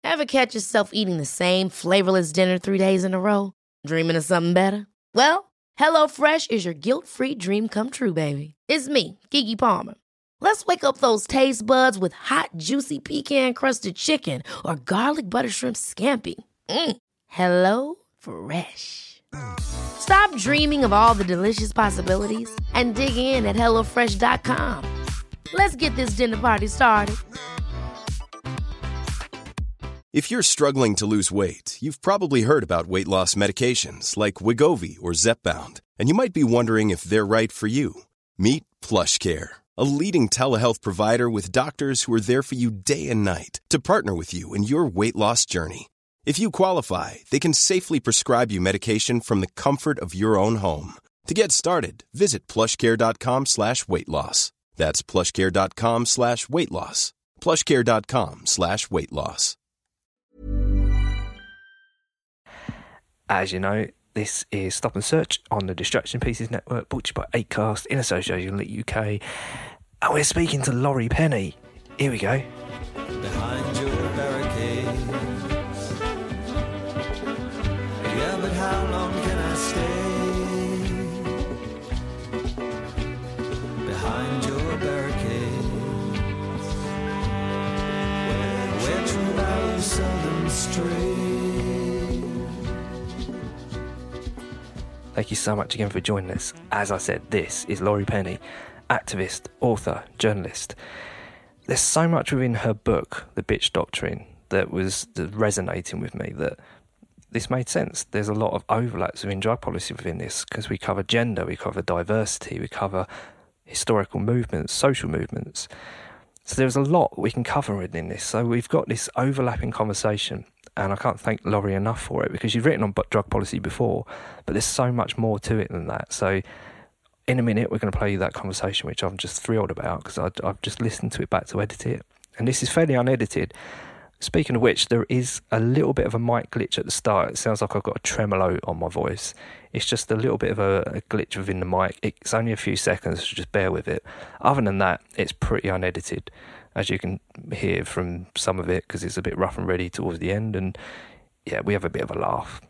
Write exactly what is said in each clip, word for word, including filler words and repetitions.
Ever catch yourself eating the same flavorless dinner three days in a row? Dreaming of something better? Well, HelloFresh is your guilt-free dream come true, baby. It's me, Keke Palmer. Let's wake up those taste buds with hot, juicy pecan-crusted chicken or garlic butter shrimp scampi. Mm. Hello Fresh. Stop dreaming of all the delicious possibilities and dig in at hello fresh dot com. Let's get this dinner party started. If you're struggling to lose weight, you've probably heard about weight loss medications like Wegovy or Zepbound, and you might be wondering if they're right for you. Meet PlushCare, a leading telehealth provider with doctors who are there for you day and night to partner with you in your weight loss journey. If you qualify, they can safely prescribe you medication from the comfort of your own home. To get started, visit plushcare.com slash weight loss. That's plushcare.com slash weight loss. plushcare.com slash weight loss. As you know, this is Stop and Search on the Distraction Pieces Network, brought to you by Acast in association with U K. And we're speaking to Laurie Penny. Here we go. Behind your barricades. Yeah, but how long can I stay? Behind your barricades. Where true values seldom stray. Thank you so much again for joining us. As I said, this is Laurie Penny, activist, author, journalist. There's so much within her book, The Bitch Doctrine, that was that resonating with me, that this made sense. There's a lot of overlaps within drug policy within this, because we cover gender, we cover diversity, we cover historical movements, social movements. So there's a lot we can cover within this. So we've got this overlapping conversation. And I can't thank Laurie enough for it, because you've written on drug policy before, but there's so much more to it than that. So in a minute, we're going to play you that conversation, which I'm just thrilled about, because I've just listened to it back to edit it. And this is fairly unedited. Speaking of which, there is a little bit of a mic glitch at the start. It sounds like I've got a tremolo on my voice. It's just a little bit of a, a glitch within the mic. It's only a few seconds, so just bear with it. Other than that, it's pretty unedited, as you can hear from some of it, because it's a bit rough and ready towards the end. And yeah, we have a bit of a laugh.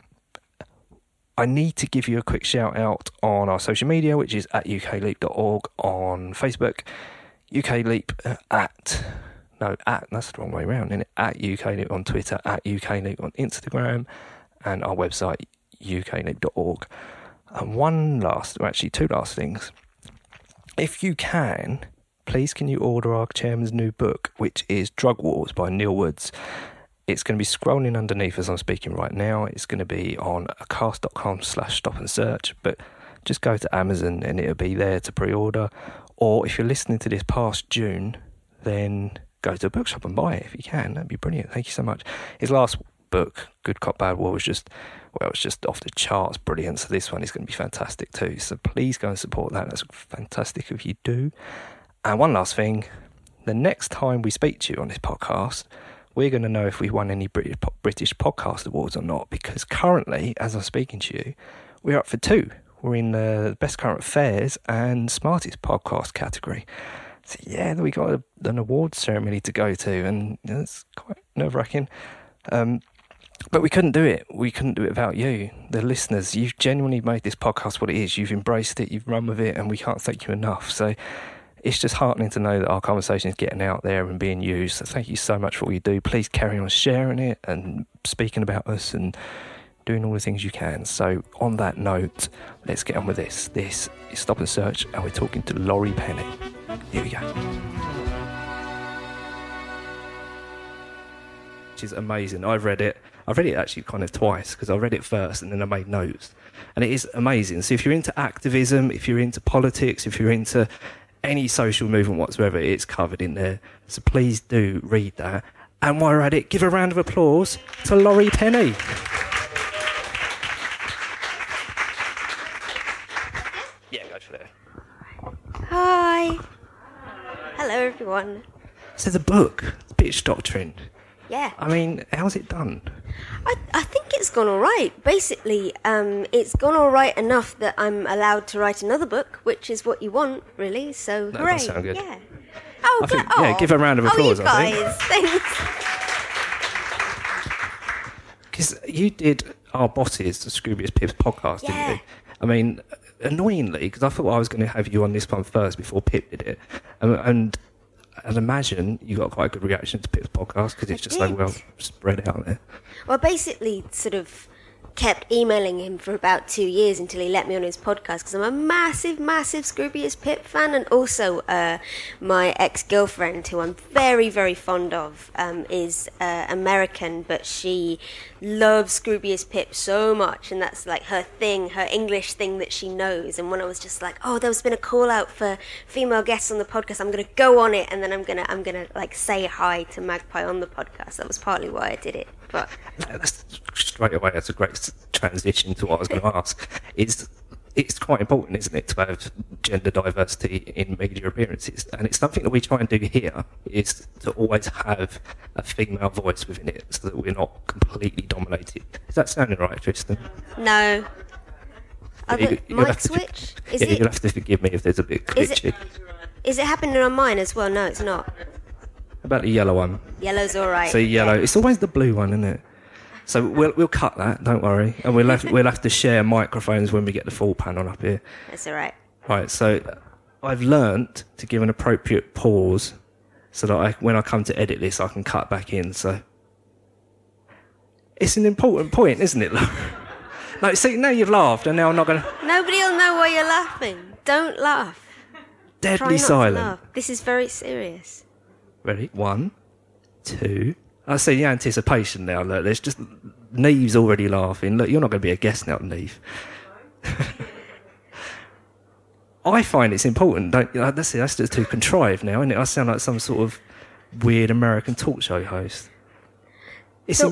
I need to give you a quick shout out on our social media, which is at u k leap dot org on Facebook, ukleap at, no, at, that's the wrong way around, isn't it? At ukleap on Twitter, at ukleap on Instagram, and our website, u k leap dot org. And one last, or actually two last things. If you can, please can you order our chairman's new book, which is Drug Wars by Neil Woods. It's going to be scrolling underneath as I'm speaking right now. It's going to be on acast.com slash stop and search, but just go to Amazon and it'll be there to pre-order. Or if you're listening to this past June, then go to a bookshop and buy it if you can. That'd be brilliant. Thank you so much. His last book, Good Cop, Bad War, was just, well, it's just off the charts brilliant. So this one is going to be fantastic too. So please go and support that. That's fantastic if you do. And one last thing, the next time we speak to you on this podcast, we're going to know if we won any British British Podcast Awards or not, because currently, as I'm speaking to you, we're up for two. We're in the Best Current Affairs and Smartest Podcast category. So yeah, we got a, an awards ceremony to go to, and it's quite nerve-wracking. Um, but we couldn't do it. We couldn't do it without you, the listeners. You've genuinely made this podcast what it is. You've embraced it, you've run with it, and we can't thank you enough. So it's just heartening to know that our conversation is getting out there and being used. So thank you so much for all you do. Please carry on sharing it and speaking about us and doing all the things you can. So on that note, let's get on with this. This is Stop and Search, and we're talking to Laurie Penny. Here we go. Which is amazing. I've read it. I've read it actually kind of twice, because I read it first and then I made notes. And it is amazing. So if you're into activism, if you're into politics, if you're into any social movement whatsoever, it's covered in there. So please do read that. And while we're at it, give a round of applause to Laurie Penny. Yeah, go for it. Hi. Hello, everyone. So the book, Bitch Doctrine. Yeah. I mean, how's it done? I, I think it's gone all right. Basically, um, it's gone all right enough that I'm allowed to write another book, which is what you want, really. So, That hooray. does sound good. Yeah. Oh, I think, oh. yeah, give a round of applause, oh, you I think. guys, thanks. Because you did Our Bosses, the Scroobius Pip's podcast, Yeah. didn't you? I mean, annoyingly, because I thought I was going to have you on this one first before Pip did it. And, and I'd imagine you got quite a good reaction to Pip's podcast because it's I just so did. well spread out there. Well, basically, sort of kept emailing him for about two years until he let me on his podcast because I'm a massive, massive Scroobius Pip fan, and also uh, my ex-girlfriend, who I'm very, very fond of, um, is uh, American, but she loves Scroobius Pip so much, and that's like her thing, her English thing that she knows. And when I was just like, oh, there's been a call out for female guests on the podcast, I'm gonna go on it, and then I'm gonna, I'm gonna like say hi to Magpie on the podcast. That was partly why I did it. But That's straight away, that's a great s- transition to what I was going to ask. It's, it's quite important, isn't it, to have gender diversity in media appearances? And it's something that we try and do here, is to always have a female voice within it so that we're not completely dominated. Is that sounding right, Tristan? no. Other, You- you'll mic have to- switch? Is yeah, it? you'll have to forgive me if there's a bit Is it- glitchy. Is it happening on mine as well? No, it's not. About the yellow one. Yellow's all right. So yellow, Yeah. it's always the blue one, isn't it? So we'll we'll cut that, don't worry, and we'll have we'll have to share microphones when we get the full panel up here. That's all right. Right. So I've learnt to give an appropriate pause, so that I, when I come to edit this, I can cut back in. So it's an important point, isn't it? No, see, now you've laughed, and now I'm not going to. Nobody will know why you're laughing. Don't laugh. Try Deadly not to silent. laugh. This is very serious. Ready? One, two. I see the anticipation now. Look, there's just Neve's already laughing. Look, you're not going to be a guest now, Neve. I find it's important. Don't you know, that's that's just too contrived now, isn't it? I sound like some sort of weird American talk show host. It's So- im-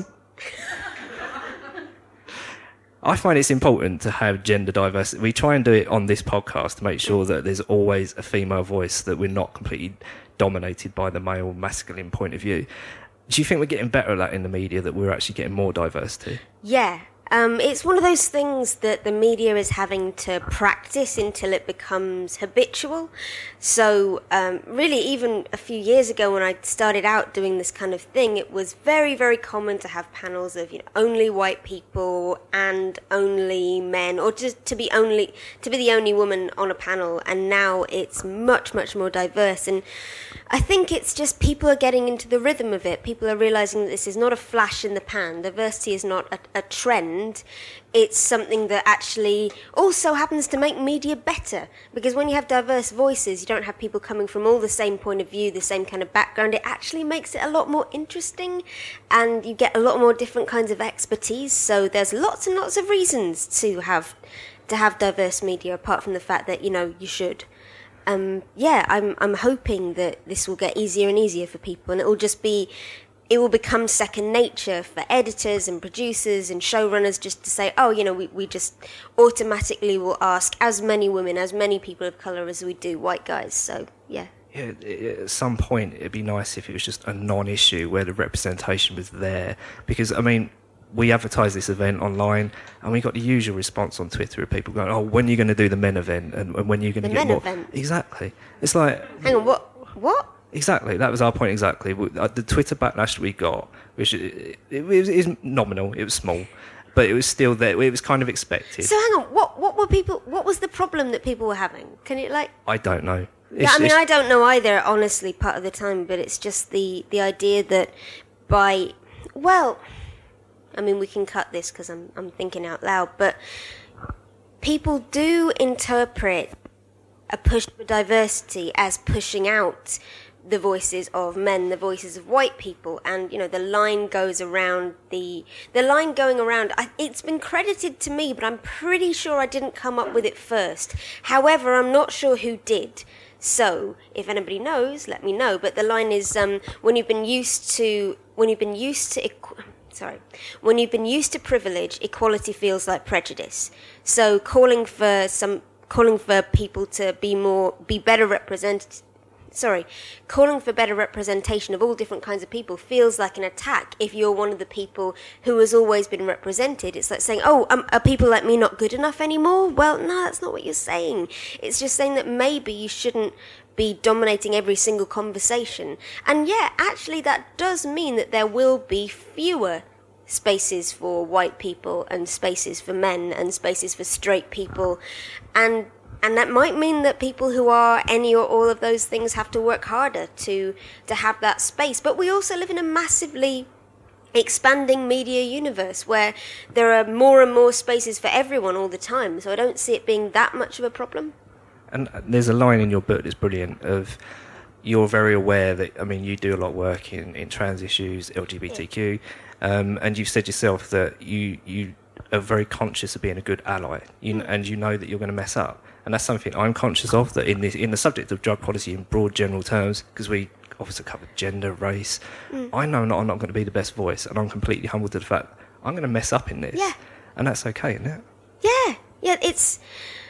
I find it's important to have gender diversity. We try and do it on this podcast to make sure that there's always a female voice, that we're not completely dominated by the male masculine point of view. Do you think we're getting better at that in the media, that we're actually getting more diversity? Yeah. Um, it's one of those things that the media is having to practice until it becomes habitual. So, um, really, even a few years ago when I started out doing this kind of thing, it was very, very common to have panels of, you know, only white people and only men, or just to be only to be the only woman on a panel. And now it's much, much more diverse. And I think it's just people are getting into the rhythm of it. People are realizing that this is not a flash in the pan. Diversity is not a, a trend. It's something that actually also happens to make media better. Because when you have diverse voices, you don't have people coming from all the same point of view, the same kind of background. It actually makes it a lot more interesting, and you get a lot more different kinds of expertise. So there's lots and lots of reasons to have to have diverse media, apart from the fact that, you know, you should. Um, yeah, I'm I'm hoping that this will get easier and easier for people, and it will just be, it will become second nature for editors and producers and showrunners just to say, oh, you know, we, we just automatically will ask as many women, as many people of colour as we do white guys. So, yeah. Yeah, i- at some point it'd be nice if it was just a non-issue where the representation was there. Because, I mean, we advertised this event online, and we got the usual response on Twitter of people going, oh, when are you going to do the men event? And, and when are you going to The get men more... event? Exactly. It's like... Hang on, what? What? Exactly, that was our point exactly. W- uh, The Twitter backlash we got, which it, it, was, it was nominal, it was small, but it was still there, it was kind of expected. So hang on, what what were people, what was the problem that people were having? Can you, like... I don't know. Yeah, It's- I mean, it's- I don't know either, honestly, part of the time, but it's just the, the idea that by, well, I mean, we can cut this because I'm, I'm thinking out loud, but people do interpret a push for diversity as pushing out the voices of men, the voices of white people, and, you know, the line goes around, the the line going around, I, it's been credited to me, but I'm pretty sure I didn't come up with it first. However, I'm not sure who did. So, if anybody knows, let me know. But the line is, um, when you've been used to, when you've been used to, equ- sorry, when you've been used to privilege, equality feels like prejudice. So, calling for some, calling for people to be more, be better represented. Sorry, calling for better representation of all different kinds of people feels like an attack if you're one of the people who has always been represented. It's like saying, oh, um, are people like me not good enough anymore? Well, no, that's not what you're saying. It's just saying that maybe you shouldn't be dominating every single conversation. And yeah, actually that does mean that there will be fewer spaces for white people and spaces for men and spaces for straight people, and and that might mean that people who are any or all of those things have to work harder to to have that space. But we also live in a massively expanding media universe where there are more and more spaces for everyone all the time, so I don't see it being that much of a problem. And there's a line in your book that's brilliant of, you're very aware that, I mean, you do a lot of work in, in trans issues, L G B T Q, um, and you've said yourself that you, you are very conscious of being a good ally, you, mm. and you know that you're going to mess up. And that's something I'm conscious of, that in, this, in the subject of drug policy in broad general terms, because we obviously cover gender, race, mm. I know not, I'm not going to be the best voice, and I'm completely humbled to the fact I'm going to mess up in this. Yeah. And that's okay, isn't it? Yeah, yeah, it's...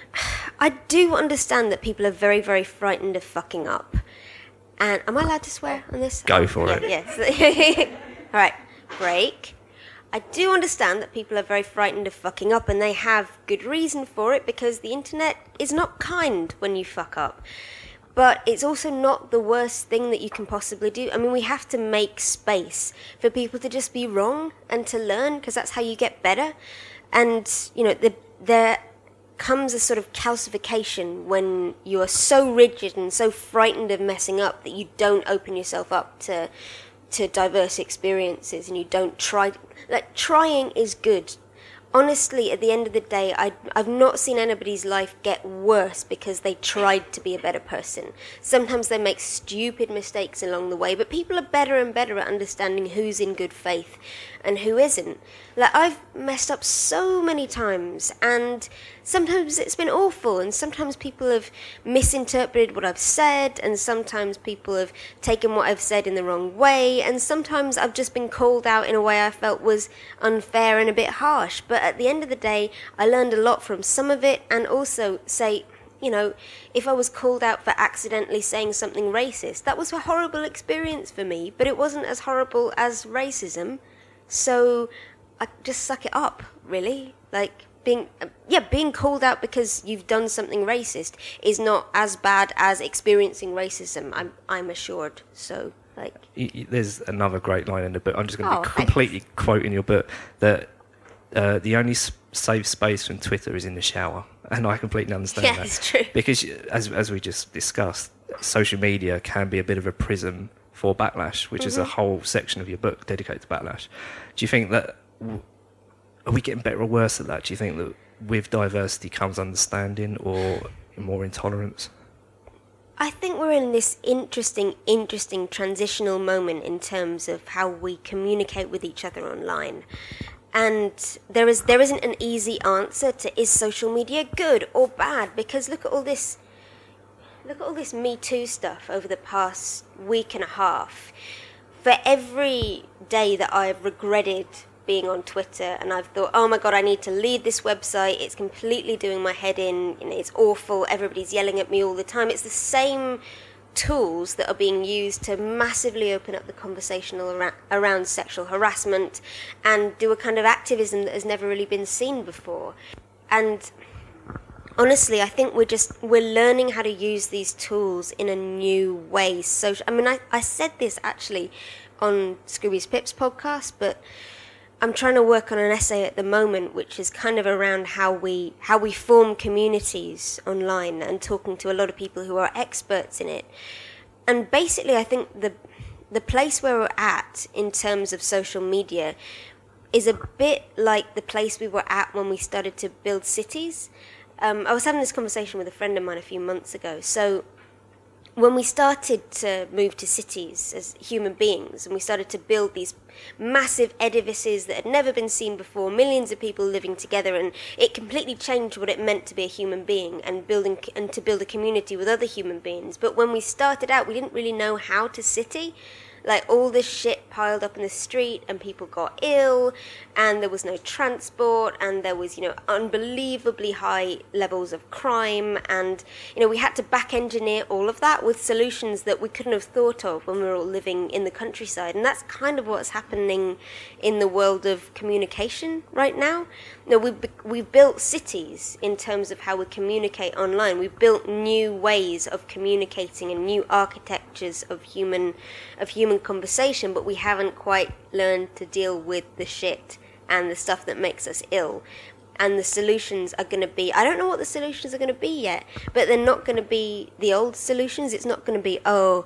I do understand that people are very, very frightened of fucking up. And am I allowed to swear on this? Go for yeah, it. Yes. All right, break. I do understand that people are very frightened of fucking up, and they have good reason for it, because the internet is not kind when you fuck up. But it's also not the worst thing that you can possibly do. I mean, we have to make space for people to just be wrong and to learn, because that's how you get better. And, you know, the, there comes a sort of calcification when you are so rigid and so frightened of messing up that you don't open yourself up to to diverse experiences, and you don't try. Like, trying is good. Honestly, at the end of the day, I, I've not seen anybody's life get worse because they tried to be a better person. Sometimes they make stupid mistakes along the way, but people are better and better at understanding who's in good faith and who isn't. Like, I've messed up so many times, and sometimes it's been awful, and sometimes people have misinterpreted what I've said, and sometimes people have taken what I've said in the wrong way, and sometimes I've just been called out in a way I felt was unfair and a bit harsh. But at the end of the day, I learned a lot from some of it, and also say, you know, if I was called out for accidentally saying something racist, that was a horrible experience for me, but it wasn't as horrible as racism. So I just suck it up, really. Like, being, yeah, being called out because you've done something racist is not as bad as experiencing racism, I'm, I'm assured. So, like... There's another great line in the book. I'm just going to oh, be completely thanks. quoting your book, that uh, the only safe space from Twitter is in the shower. And I completely understand yeah, that. Yeah, it's true. Because, as as we just discussed, social media can be a bit of a prism for backlash, which mm-hmm. is a whole section of your book dedicated to backlash. Do you think that, are we getting better or worse at that? Do you think that with diversity comes understanding or more intolerance? I think we're in this interesting, interesting transitional moment in terms of how we communicate with each other online. And there is there isn't an easy answer to, is social media good or bad? Because look at all this Look at all this Me Too stuff over the past week and a half. For every day that I've regretted being on Twitter and I've thought, oh my God, I need to leave this website, it's completely doing my head in, you know, it's awful, everybody's yelling at me all the time. It's the same tools that are being used to massively open up the conversation around, around sexual harassment and do a kind of activism that has never really been seen before. And honestly, I think we're just, we're learning how to use these tools in a new way. So, I mean, I, I said this actually on Scroobius Pip's podcast, but I'm trying to work on an essay at the moment, which is kind of around how we, how we form communities online and talking to a lot of people who are experts in it. And basically, I think the, the place where we're at in terms of social media is a bit like the place we were at when we started to build cities. Um, I was having this conversation with a friend of mine a few months ago. So when we started to move to cities as human beings, and we started to build these massive edifices that had never been seen before, millions of people living together, and it completely changed what it meant to be a human being and building and to build a community with other human beings. But when we started out, we didn't really know how to city. Like, all this shit piled up in the street, and people got ill, and there was no transport, and there was, you know, unbelievably high levels of crime, and, you know, we had to back engineer all of that with solutions that we couldn't have thought of when we were all living in the countryside. And that's kind of what's happening in the world of communication right now. You know, we've, we've built cities in terms of how we communicate online. We've built new ways of communicating and new architectures of human of human having conversation, but we haven't quite learned to deal with the shit and the stuff that makes us ill. And the solutions are going to be, I don't know what the solutions are going to be yet, but they're not going to be the old solutions. It's not going to be, oh,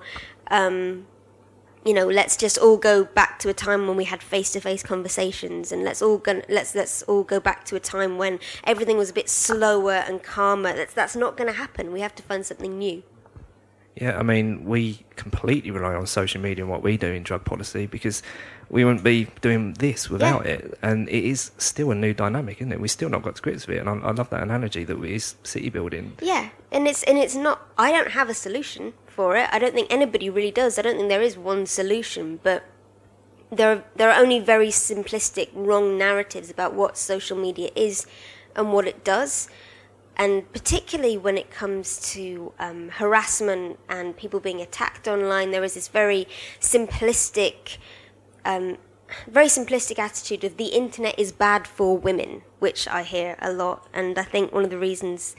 um, you know, let's just all go back to a time when we had face-to-face conversations, and let's all go, let's let's all go back to a time when everything was a bit slower and calmer. That's that's not going to happen. We have to find something new. Yeah, I mean, we completely rely on social media and what we do in drug policy, because we wouldn't be doing this without yeah. it. And it is still a new dynamic, isn't it? We've still not got to grips with it. And I, I love that analogy that it is city building. Yeah, and it's and it's not, I don't have a solution for it. I don't think anybody really does. I don't think there is one solution, but there are, there are only very simplistic, wrong narratives about what social media is and what it does. And particularly when it comes to um, harassment and people being attacked online, there is this very simplistic, um, very simplistic attitude of the internet is bad for women, which I hear a lot. And I think one of the reasons,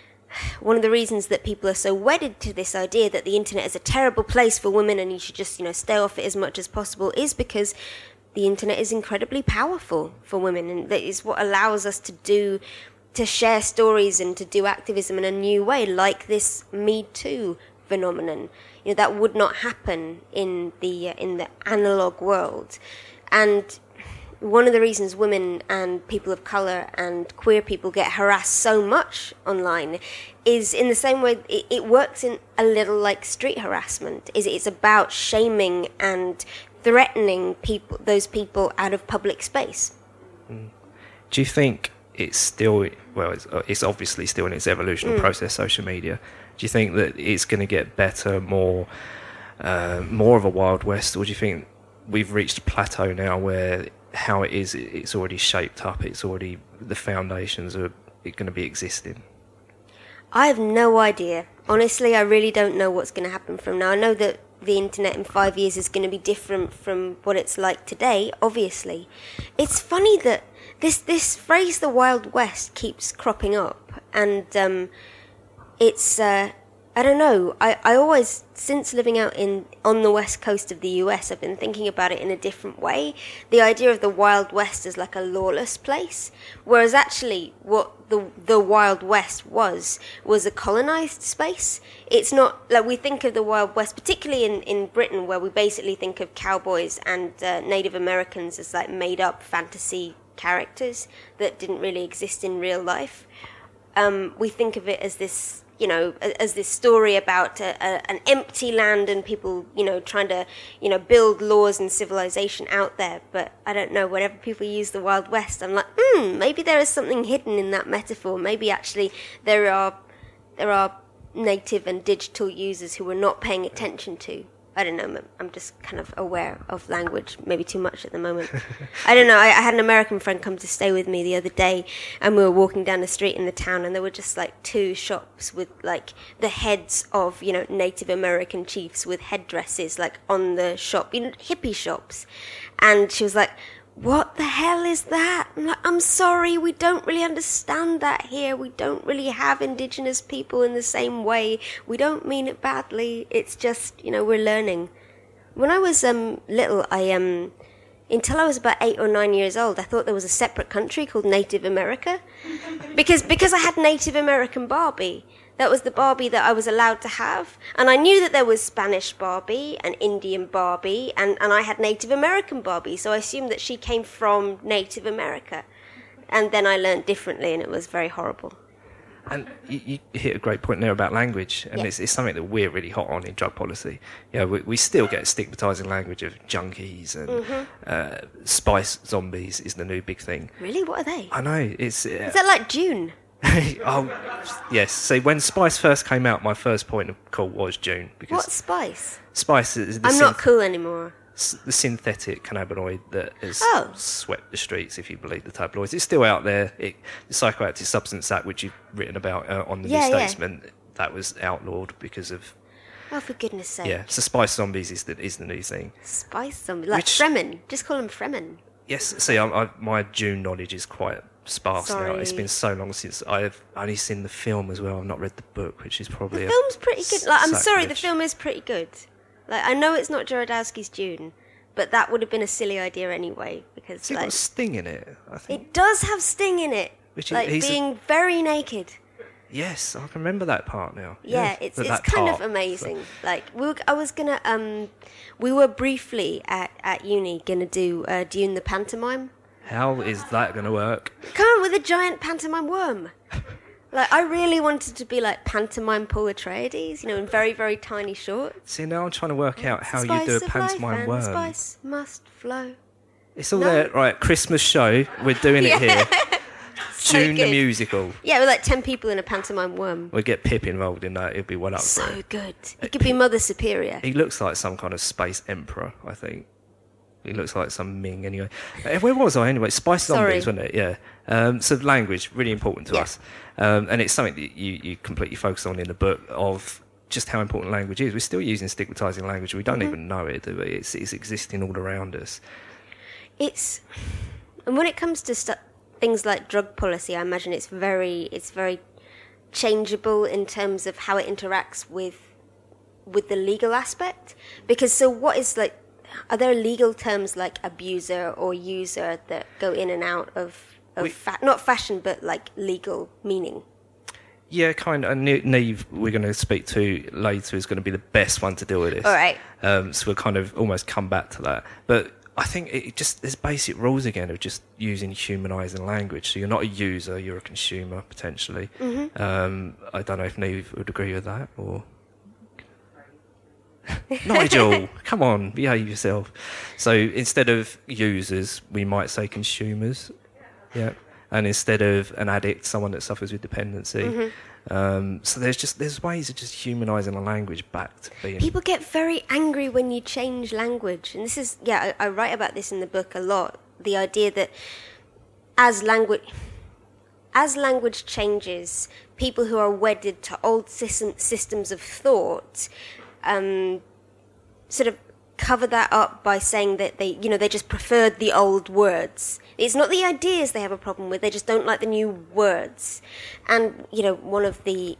one of the reasons that people are so wedded to this idea that the internet is a terrible place for women and you should just, you know, stay off it as much as possible is because the internet is incredibly powerful for women, and that is what allows us to do. to share stories and to do activism in a new way, like this Me Too phenomenon. You know, that would not happen in the uh, in the analog world. And one of the reasons women and people of colour and queer people get harassed so much online is in the same way it, it works in a little like street harassment. Is it's about shaming and threatening people, those people out of public space. Mm. Do you think it's still, well, it's, it's obviously still in its evolutionary mm. process, social media. Do you think that it's going to get better, more uh, more of a Wild West, or do you think we've reached a plateau now where how it is, it's already shaped up, it's already, the foundations are going to be existing? I have no idea. Honestly, I really don't know what's going to happen from now. I know that the internet in five years is going to be different from what it's like today, obviously. It's funny that This this phrase, the Wild West, keeps cropping up, and um, it's, uh, I don't know, I, I always, since living out in on the west coast of the U S, I've been thinking about it in a different way. The idea of the Wild West as like a lawless place, whereas actually what the the Wild West was, was a colonized space. It's not, like we think of the Wild West, particularly in, in Britain, where we basically think of cowboys and uh, Native Americans as like made up fantasy characters that didn't really exist in real life. Um, we think of it as this, you know, as this story about a, a, an empty land and people, you know, trying to, you know, build laws and civilization out there. But I don't know, whenever people use the Wild West, I'm like, hmm, maybe there is something hidden in that metaphor. Maybe actually there are there are native and digital users who we're not paying attention to. I don't know, I'm just kind of aware of language, maybe too much at the moment. I don't know, I, I had an American friend come to stay with me the other day, and we were walking down the street in the town, and there were just like two shops with like the heads of, you know, Native American chiefs with headdresses like on the shop, you know, hippie shops. And she was like, what the hell is that? I'm like, I'm sorry, we don't really understand that here. We don't really have indigenous people in the same way. We don't mean it badly. It's just, you know, we're learning. When I was um little, I um until I was about eight or nine years old, I thought there was a separate country called Native America, because because I had Native American Barbie. That was the Barbie that I was allowed to have. And I knew that there was Spanish Barbie and Indian Barbie, and, and I had Native American Barbie, so I assumed that she came from Native America. And then I learned differently, and it was very horrible. And you, you hit a great point there about language, and yeah. it's, it's something that we're really hot on in drug policy. You know, we, we still get stigmatising language of junkies, and mm-hmm. uh, spice zombies is the new big thing. Really? What are they? I know. It's uh, Is that like June? Oh, yes. See, when Spice first came out, my first point of call was June. Because what Spice? Spice is the I'm synth- not cool anymore. The synthetic cannabinoid that has oh. swept the streets, if you believe the tabloids. It's still out there. It, the Psychoactive Substance Act, which you've written about uh, on the yeah, New yeah. Statesman, that was outlawed because of... Oh, for goodness sake. Yeah, so Spice Zombies is the, is the new thing. Spice Zombies? Like which, Fremen. Just call them Fremen. Yes, see, I, I, my June knowledge is quite... sparse Sorry. now. It's been so long since I've only seen the film as well. I've not read the book, which is probably the film's pretty good. Like, I'm sacrilege. sorry, the film is pretty good. Like, I know it's not Jodorowsky's Dune, but that would have been a silly idea anyway, because It's got like a sting in it, I think. it does have Sting in it, Which is- like he's a- being very naked. Yes, I can remember that part now. Yeah, Yes, it's but it's that kind part, of amazing. Like we were, I was gonna um, we were briefly at, at uni gonna do uh, Dune the pantomime. How is that going to work? Come on, with a giant pantomime worm. Like I really wanted to be like pantomime Paul Atreides, you know, in very very tiny shorts. See, now I'm trying to work out how Spice you do a of life pantomime and worm. Spice must flow. It's all No. there, right? Christmas show, we're doing it here. So June the good. musical. Yeah, with like ten people in a pantomime worm. We'll get Pip involved in that. It'll be well up for So it. good. He could be Mother Superior. He looks like some kind of space emperor, I think. He looks like some Ming anyway. Uh, Where was I anyway? Spice Sorry. Zombies, wasn't it? Yeah. Um, so language, really important to Yeah. us. Um, and it's something that you, you completely focus on in the book of just how important language is. We're still using stigmatizing language. We don't Mm-hmm. even know it, do we? It's, it's existing all around us. It's, and when it comes to stu- things like drug policy, I imagine it's very it's very changeable in terms of how it interacts with with the legal aspect. Because so what is like, are there legal terms like abuser or user that go in and out of, of We- fa- not fashion but like legal meaning? Yeah, kind of. And Ne- Neve, we're going to speak to later, is going to be the best one to deal with this. All right. Um, so we'll kind of almost come back to that. But I think it just there's basic rules again of just using humanising language. So you're not a user, you're a consumer potentially. Mm-hmm. Um, I don't know if Neve would agree with that or. Nigel, come on, behave yourself. So instead of users, we might say consumers. Yeah. And instead of an addict, someone that suffers with dependency. Mm-hmm. Um, so there's just there's ways of just humanising the language back to being. People get very angry when you change language, and this is yeah. I, I write about this in the book a lot. The idea that as language, as language changes, people who are wedded to old system, systems of thought, um, sort of cover that up by saying that they, you know, they just preferred the old words. It's not the ideas they have a problem with; they just don't like the new words. And you know, one of the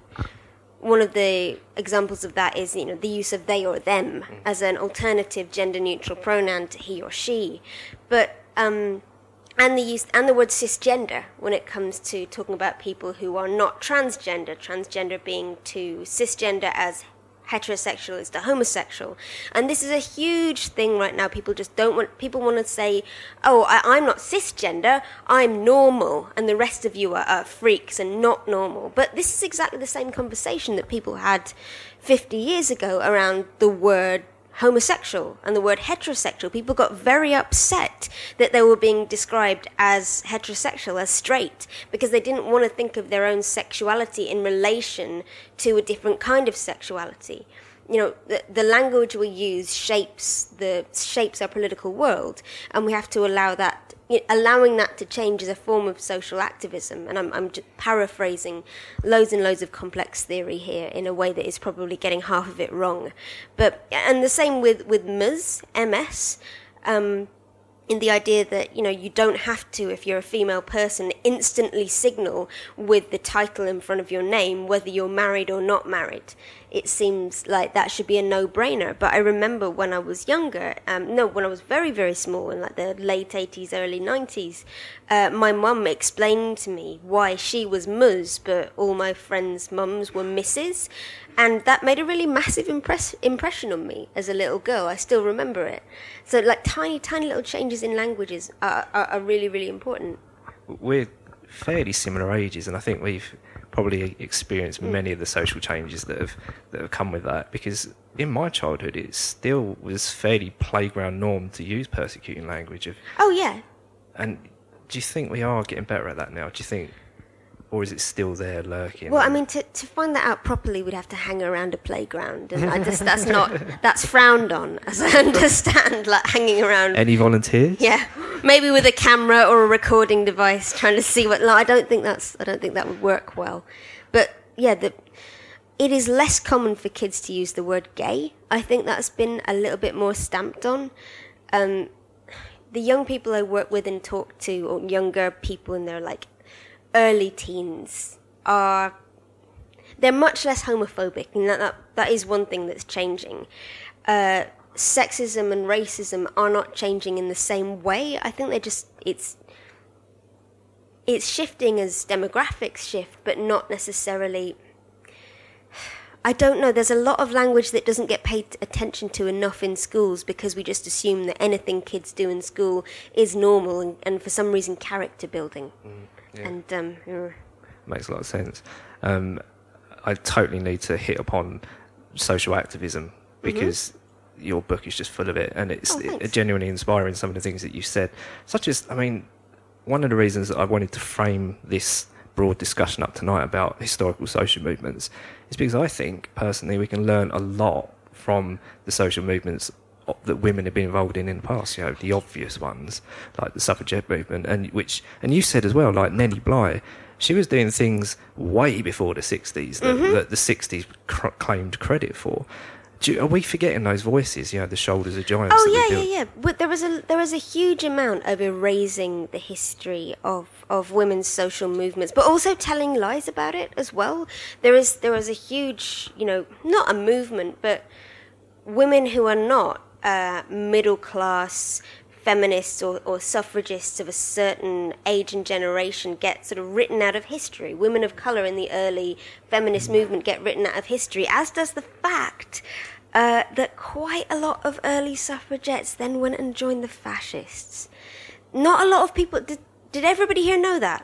one of the examples of that is, you know, the use of they or them as an alternative gender-neutral pronoun to he or she, but um, and the use and the word cisgender when it comes to talking about people who are not transgender. Transgender being to cisgender as heterosexual is to homosexual, and this is a huge thing right now. People just don't want. People want to say, "Oh, I, I'm not cisgender. I'm normal, and the rest of you are, are freaks and not normal." But this is exactly the same conversation that people had fifty years ago around the word homosexual and the word heterosexual. People got very upset that they were being described as heterosexual, as straight, because they didn't want to think of their own sexuality in relation to a different kind of sexuality. You know, the, the language we use shapes the shapes our political world, and we have to allow that. You know, allowing that to change is a form of social activism, and I'm, I'm just paraphrasing loads and loads of complex theory here in a way that is probably getting half of it wrong. But and the same with with Ms, M S. Um, in the idea that, you know, you don't have to, if you're a female person, instantly signal with the title in front of your name whether you're married or not married. It seems like that should be a no-brainer. But I remember when I was younger, um, no, when I was very, very small, in like the late eighties, early nineties, uh, my mum explained to me why she was Ms, but all my friends' mums were Missus And that made a really massive impress- impression on me as a little girl. I still remember it. So like tiny, tiny little changes in languages are, are, are really, really important. We're fairly similar ages, and I think we've probably experienced Mm. many of the social changes that have that have come with that. Because in my childhood, it still was fairly playground norm to use persecuting language. Of, Oh, yeah. and do you think we are getting better at that now? Do you think, or is it still there lurking? Well, I mean, to, to find that out properly, we'd have to hang around a playground, and I just that's not that's frowned on, as I understand. Like hanging around, Any volunteers? yeah, maybe with a camera or a recording device, trying to see what. No, I don't think that's. I don't think that would work well. But yeah, the it is less common for kids to use the word gay. I think that's been a little bit more stamped on. Um, the young people I work with and talk to, or younger people in their like early teens, are they're much less homophobic, and that that, that is one thing that's changing. uh, sexism and racism are not changing in the same way. I think they're just, it's it's shifting as demographics shift, but not necessarily. I don't know, there's a lot of language that doesn't get paid attention to enough in schools because we just assume that anything kids do in school is normal and, and for some reason character building. Mm, yeah. And um, uh, makes a lot of sense. Um, I totally need to hit upon social activism because mm-hmm. your book is just full of it, and it's oh, it, genuinely inspiring, some of the things that you said, such as, I mean, one of the reasons that I wanted to frame this broad discussion up tonight about historical social movements is because I think personally we can learn a lot from the social movements that women have been involved in in the past, you know, the obvious ones like the suffragette movement, and which and you said as well, like Nellie Bly, she was doing things way before the sixties that, mm-hmm. that the sixties cr- claimed credit for. Do you, are we forgetting those voices? You know, the shoulders of giants. Oh yeah, yeah, yeah. But there was a there was a huge amount of erasing the history of, of women's social movements, but also telling lies about it as well. There is there was a huge, you know, not a movement, but women who are not uh, middle class feminists or, or suffragists of a certain age and generation get sort of written out of history. Women of colour in the early feminist movement get written out of history, as does the fact uh, that quite a lot of early suffragettes then went and joined the fascists. Not a lot of people... Did, did everybody here know that?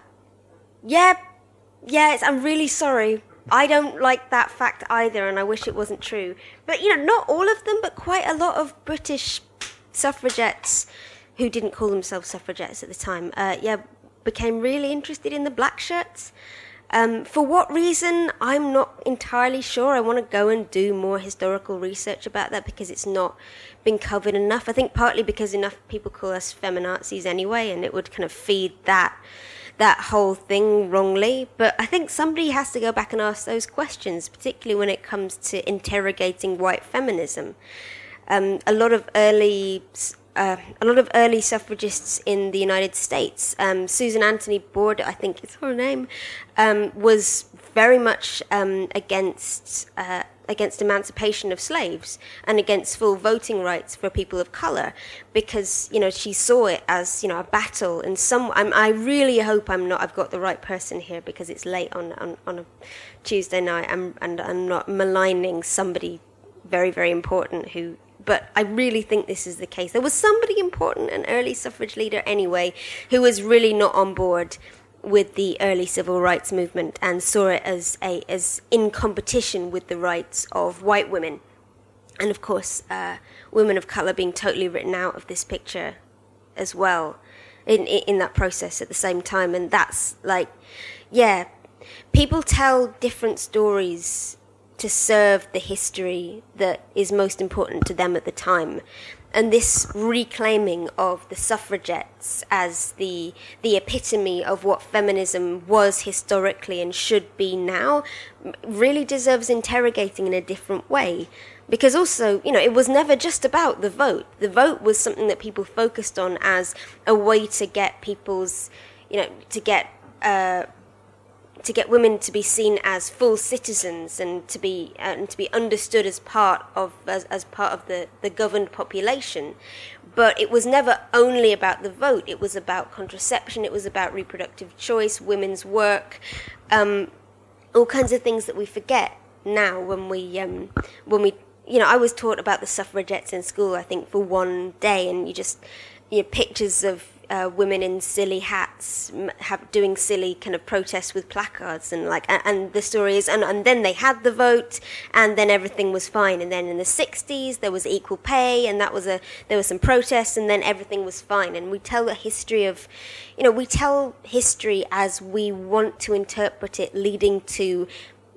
Yeah, yes, I'm really sorry. I don't like that fact either, and I wish it wasn't true. But, you know, not all of them, but quite a lot of British suffragettes who didn't call themselves suffragettes at the time, uh, yeah, became really interested in the black shirts. Um, for what reason, I'm not entirely sure. I want to go and do more historical research about that because it's not been covered enough. I think partly because enough people call us feminazis anyway, and it would kind of feed that that whole thing wrongly. But I think somebody has to go back and ask those questions, particularly when it comes to interrogating white feminism. Um, a lot of early, uh, a lot of early suffragists in the United States, um, Susan Anthony Board, I think is her name, um, was very much um, against uh, against emancipation of slaves and against full voting rights for people of color, because you know she saw it as you know a battle. And some, I'm, I really hope I'm not. I've got the right person here because it's late on on, on a Tuesday night, I'm, and I'm not maligning somebody very very important who. But I really think this is the case. There was somebody important, an early suffrage leader anyway, who was really not on board with the early civil rights movement and saw it as a as in competition with the rights of white women. And of course, uh, women of colour being totally written out of this picture as well in, in that process at the same time. And that's like, yeah, people tell different stories to serve the history that is most important to them at the time. And this reclaiming of the suffragettes as the the epitome of what feminism was historically and should be now really deserves interrogating in a different way. Because also, you know, it was never just about the vote. The vote was something that people focused on as a way to get people's, you know, to get... Uh, to get women to be seen as full citizens and to be uh, and to be understood as part of as, as part of the, the governed population. But it was never only about the vote. It was about contraception. It was about reproductive choice, women's work, um, all kinds of things that we forget now when we um, when we you know I was taught about the suffragettes in school. I think for one day, and you just you know pictures of. Uh, women in silly hats have doing silly kind of protests with placards and like and, and the story is and, and then they had the vote and then everything was fine, and then in the sixties there was equal pay and that was a there was some protests and then everything was fine. And we tell a history of you know we tell history as we want to interpret it, leading to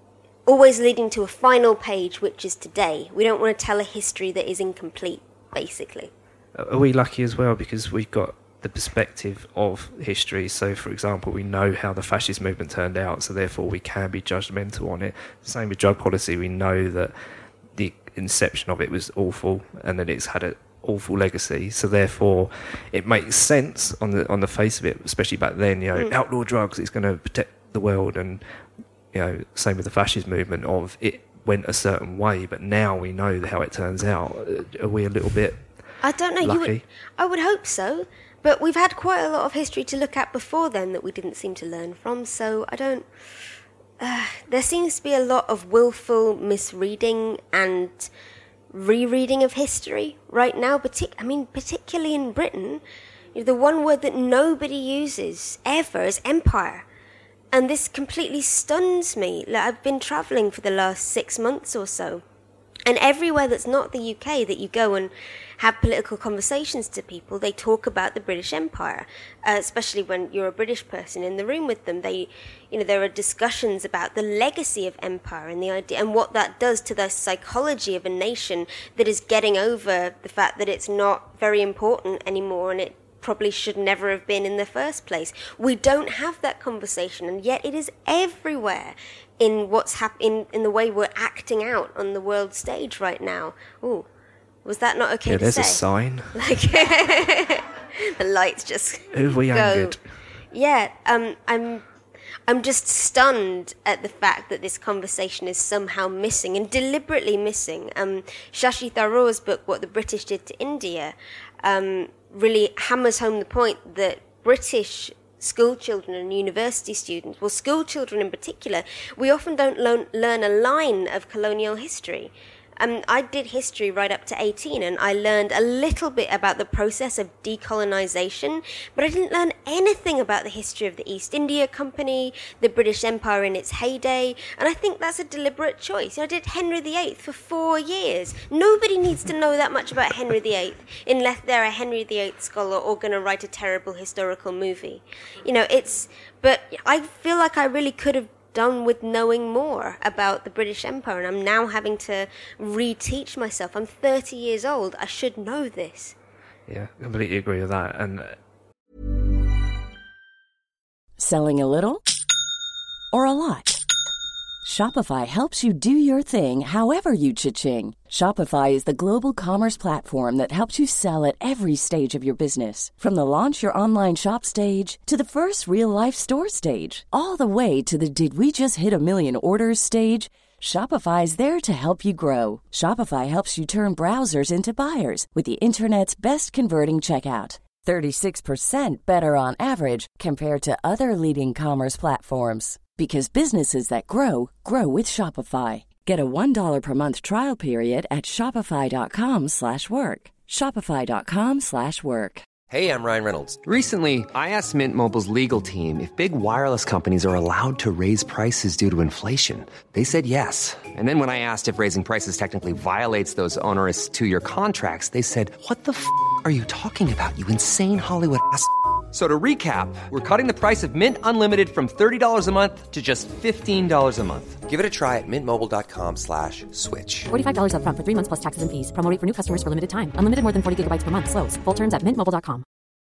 always leading to a final page, which is today. We don't want to tell a history that is incomplete, basically. Are we lucky as well because we've got the perspective of history? So, for example, we know how the fascist movement turned out, so therefore we can be judgmental on it. Same with drug policy. We know that the inception of it was awful and that it's had an awful legacy, so therefore it makes sense on the on the face of it, especially back then, you know, mm. outlaw drugs, it's going to protect the world. And, you know, same with the fascist movement of it went a certain way, but now we know how it turns out. Are we a little bit I don't know. lucky? You would, I would hope so. But we've had quite a lot of history to look at before then that we didn't seem to learn from. So I don't... Uh, there seems to be a lot of willful misreading and rereading of history right now. Partic- I mean, particularly in Britain, the one word that nobody uses ever is empire. And this completely stuns me. Like, I've been travelling for the last six months or so. And everywhere that's not the U K that you go and have political conversations to people, they talk about the British Empire, uh, especially when you're a British person in the room with them. They, you know, there are discussions about the legacy of empire and the idea and what that does to the psychology of a nation that is getting over the fact that it's not very important anymore and it probably should never have been in the first place. We don't have that conversation, and yet it is everywhere in what's happening, in the way we're acting out on the world stage right now. Ooh, was that not okay yeah, to there's say? a sign. Like the lights just Who have we go. angered? Yeah, um, I'm, I'm just stunned at the fact that this conversation is somehow missing and deliberately missing. Um, Shashi Tharoor's book, What the British Did to India, um, really hammers home the point that British school children and university students, well, school children in particular, we often don't learn, learn a line of colonial history. Um, I did history right up to eighteen, and I learned a little bit about the process of decolonization, but I didn't learn anything about the history of the East India Company, the British Empire in its heyday, and I think that's a deliberate choice. I did Henry the Eighth for four years. Nobody needs to know that much about Henry the Eighth unless they're a Henry the Eighth scholar or going to write a terrible historical movie. You know, it's... But I feel like I really could have done with knowing more about the British Empire, and I'm now having to reteach myself. I'm thirty years old. I should know this. Yeah, completely agree with that. And Selling a little or a lot? Shopify helps you do your thing however you cha-ching. Shopify is the global commerce platform that helps you sell at every stage of your business. From the launch your online shop stage to the first real-life store stage, all the way to the did we just hit a million orders stage. Shopify is there to help you grow. Shopify helps you turn browsers into buyers with the internet's best converting checkout. thirty-six percent better on average compared to other leading commerce platforms. Because businesses that grow, grow with Shopify. Get a one dollar per month trial period at shopify.com slash work. Shopify.com slash work. Hey, I'm Ryan Reynolds. Recently, I asked Mint Mobile's legal team if big wireless companies are allowed to raise prices due to inflation. They said yes. And then when I asked if raising prices technically violates those onerous two-year contracts, they said, what the f*** are you talking about, you insane Hollywood ass f- So to recap, we're cutting the price of Mint Unlimited from thirty dollars a month to just fifteen dollars a month. Give it a try at mintmobile.com slash switch. forty-five dollars up front for three months plus taxes and fees. Promo rate for new customers for limited time. Unlimited more than forty gigabytes per month. Slows full terms at mint mobile dot com.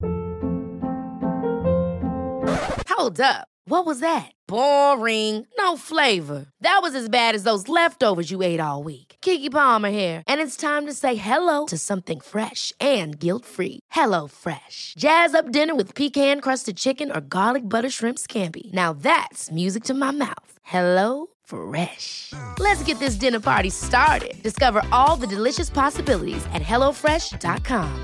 Hold up. What was that? Boring. No flavor. That was as bad as those leftovers you ate all week. Keke Palmer here, and it's time to say hello to something fresh and guilt-free. Hello Fresh. Jazz up dinner with pecan-crusted chicken or garlic butter shrimp scampi. Now that's music to my mouth. Hello Fresh. Let's get this dinner party started. Discover all the delicious possibilities at hello fresh dot com.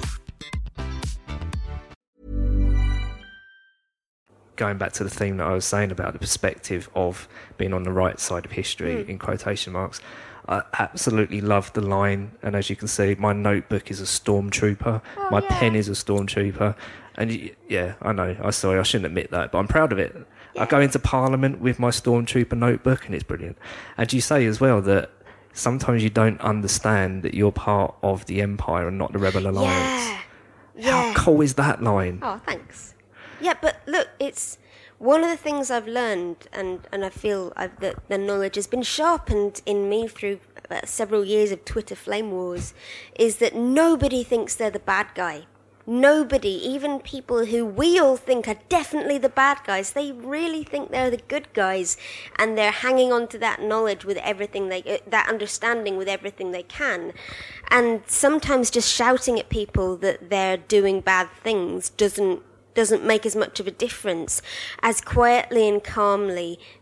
going back to the theme that I was saying about the perspective of being on the right side of history, Mm. in quotation marks, I absolutely love the line. And as you can see, my notebook is a stormtrooper. Oh, my yeah. pen is a stormtrooper. And y- yeah, I know. I'm sorry, I shouldn't admit that, but I'm proud of it. Yeah. I go into Parliament with my stormtrooper notebook, and it's brilliant. And you say as well that sometimes you don't understand that you're part of the Empire and not the Rebel Alliance. Yeah. How Yeah. cool is that line? Oh, thanks. Yeah, but look, it's one of the things I've learned, and, and I feel I've, that the knowledge has been sharpened in me through uh, several years of Twitter flame wars, is that nobody thinks they're the bad guy. Nobody, even people who we all think are definitely the bad guys, they really think they're the good guys, and they're hanging on to that knowledge with everything they, uh, that understanding with everything they can. And sometimes just shouting at people that they're doing bad things doesn't doesn't make as much of a difference as quietly and calmly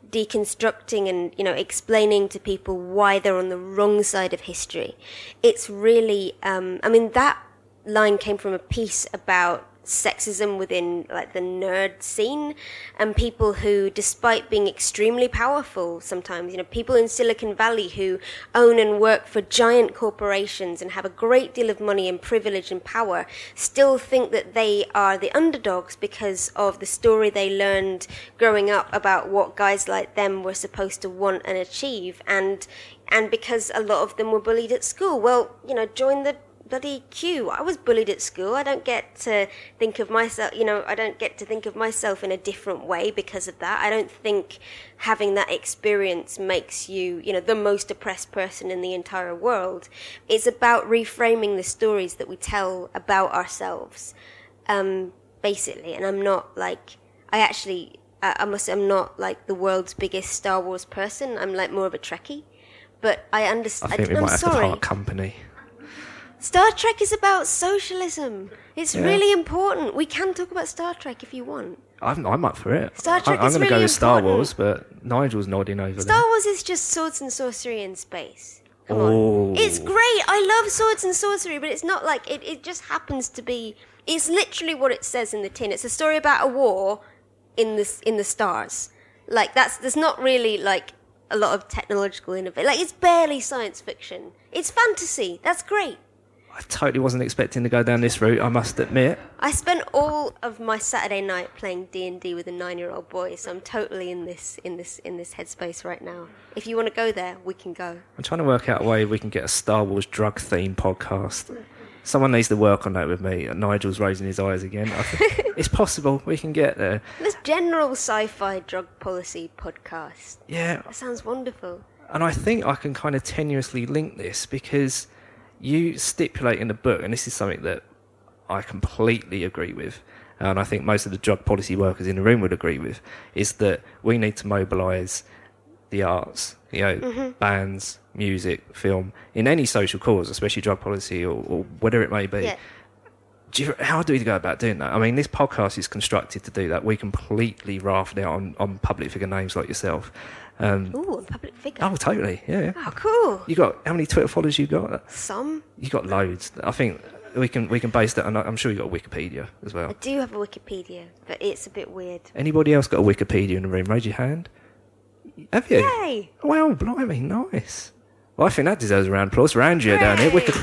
deconstructing and, you know, explaining to people why they're on the wrong side of history. It's really, um, I mean, that line came from a piece about sexism within like the nerd scene, and people who, despite being extremely powerful sometimes, you know, people in Silicon Valley who own and work for giant corporations and have a great deal of money and privilege and power, still think that they are the underdogs because of the story they learned growing up about what guys like them were supposed to want and achieve, and and because a lot of them were bullied at school. Well, you know, join the bloody queue. I was bullied at school. I don't get to think of myself, you know, I don't get to think of myself in a different way because of that. I don't think having that experience makes you, you know, the most oppressed person in the entire world. It's about reframing the stories that we tell about ourselves, um, basically. And I'm not like, I actually, I must say, I'm not like the world's biggest Star Wars person. I'm like more of a Trekkie. But I understand. I think we I'm might have sorry. to part company. Star Trek is about socialism. It's Yeah. really important. We can talk about Star Trek if you want. I'm, I'm up for it. Star Trek I, I'm is going to really go with Star important. Wars, but Nigel's nodding over Star there. Wars is just swords and sorcery in space. Come Oh. on. It's great. I love swords and sorcery, but it's not like it, it just happens to be. It's literally what it says in the tin. It's a story about a war in the, in the stars. Like, that's, there's not really like a lot of technological innovation. Like, it's barely science fiction. It's fantasy. That's great. I totally wasn't expecting to go down this route, I must admit. I spent all of my Saturday night playing D and D with a nine-year-old boy, so I'm totally in this in this in this headspace right now. If you want to go there, we can go. I'm trying to work out a way we can get a Star Wars drug theme podcast. Someone needs to work on that with me. Nigel's raising his eyes again. I think it's possible. We can get there. This general sci-fi drug policy podcast. Yeah. That sounds wonderful. And I think I can kind of tenuously link this because you stipulate in the book, and this is something that I completely agree with, and I think most of the drug policy workers in the room would agree with, is that we need to mobilise the arts, you know, mm-hmm. bands, music, film, in any social cause, especially drug policy or, or whatever it may be. Yeah. Do you, how do we go about doing that? I mean, this podcast is constructed to do that. We completely raft out on, on public figure names like yourself. Um, Ooh, a public figure. oh, totally, yeah. Oh, cool. You got how many Twitter followers you got? Some. You got loads. I think we can we can base that on. I'm sure you got a Wikipedia as I well. do have a Wikipedia, but it's a bit weird. Anybody else got a Wikipedia in the room? Raise your hand. Have you? Yay! Wow, blimey, nice. Well, I think that deserves a round of applause for Andrea down here. Wiki-